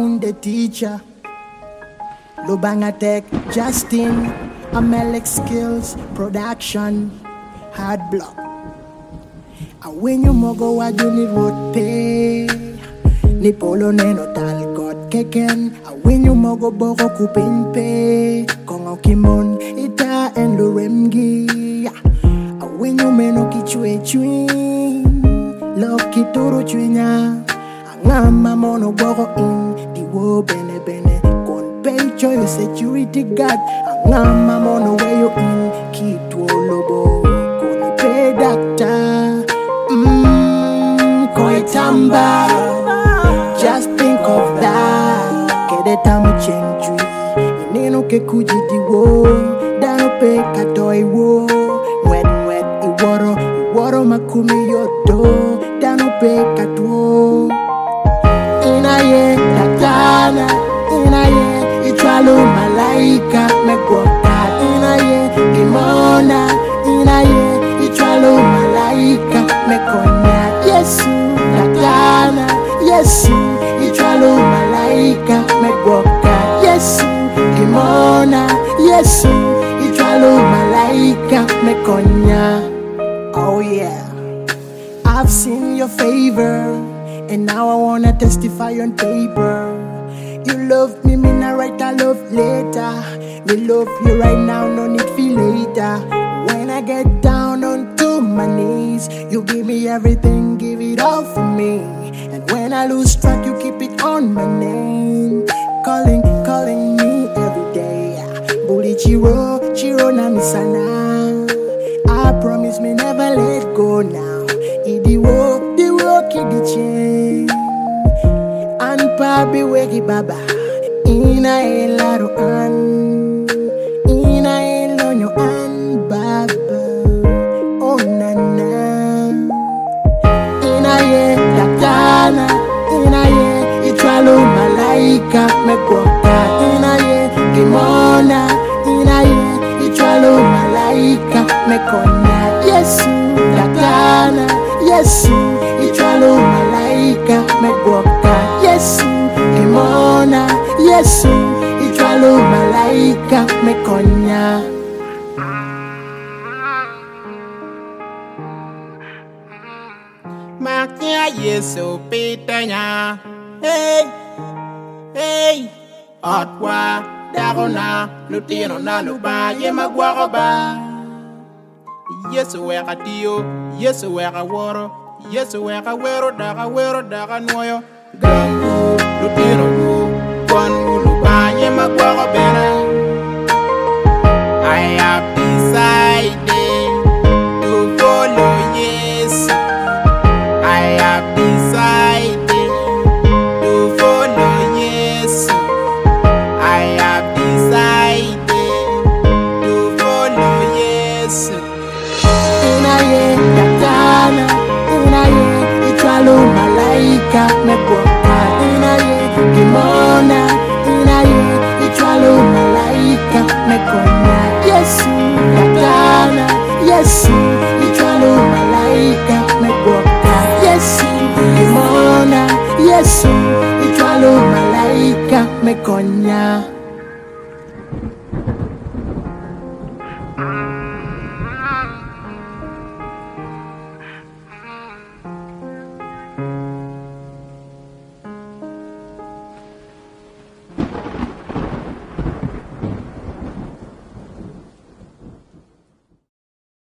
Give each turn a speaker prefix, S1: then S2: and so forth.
S1: Sound the teacher. Lubanga Tech, Justin, Amelec Skills, Production, Hard Block. And when you mogo wa juni road pay, ni polo neno tal god keken. And when you mogo boko kupin pay, kongo kimon ita and luremgi. And when you meno kichwe chwin, loki turu chwinya. Ngama mono boko in the wo bene bene. Pay your security guard. Ngama mono where you in Kitwo lobo. Koni pay doctor. Koitamba. Just think of that. Kede tamu chengtri. Ineno ke kujiti wo. Dano pe katoi wo. Mwet iworo makumi yodo. Dano pe katwo. Inaye datana. Inaye Itwalu malaika mekwoka. Inaye imona. Inaye itwalu malaika mekonya. Yesu takana. Yesu itwalu malaika mekwoka. Yesu imona. Yesu itwalu malaika mekonya. Oh yeah, I've seen your favor, and now I wanna testify on paper. You love me, not write a love later. Me love you right now, no need for later. When I get down onto my knees, you give me everything, give it all for me. And when I lose track, you keep it on my name. Calling me every day. Bully Chiro na misana. I promise me never let go now. The work, the chain. Papi weki baba. Ina elaro an. Ina elonyo an baba. Oh nana. Ina ye datana. Ina ye itwalu malaika mekwoka. Ina ye kimona. Ina ye itwalu malaika mekonya. Yesu datana. Yesu itwalu malaika mekwoka. Yesu imona. Yesu itwalu malaika mekonya.
S2: Makia Yesu pitanya. Hey, hey. Otwa dagona lutino na luba ye magwaroba. Yesu weka dio. Yesu weka woro. Yesu weka wero daga noyo. Gangu lutino wu. Kon uluba ye magwaroba. I have decided to follow Jesus. I have decided to follow Jesus. I have decided to follow Jesus.
S1: Inaye datana. Inaye itwalu malaika mekwoka. Inaye kimona. Inaye itwalu malaika mekonya. Yesu datana. Yesu itwalu malaika mekwoka. Yesu kimona. Yesu itwalu malaika mekonya.